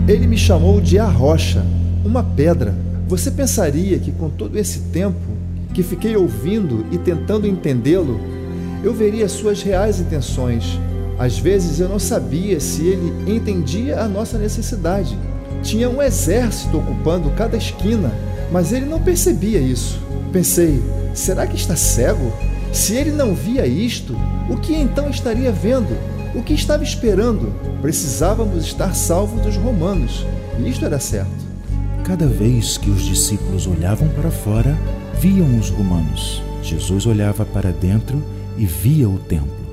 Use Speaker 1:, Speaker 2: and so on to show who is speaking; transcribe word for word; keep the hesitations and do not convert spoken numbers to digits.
Speaker 1: Ele me chamou de a rocha, uma pedra. Você pensaria que com todo esse tempo que fiquei ouvindo e tentando entendê-lo, eu veria suas reais intenções. Às vezes eu não sabia se ele entendia a nossa necessidade. Tinha um exército ocupando cada esquina, mas ele não percebia isso. Pensei, será que está cego? Se ele não via isto, o que então estaria vendo? O que estava esperando? Precisávamos estar salvos dos romanos. E isto era certo.
Speaker 2: Cada vez que os discípulos olhavam para fora, viam os romanos. Jesus olhava para dentro e via o templo.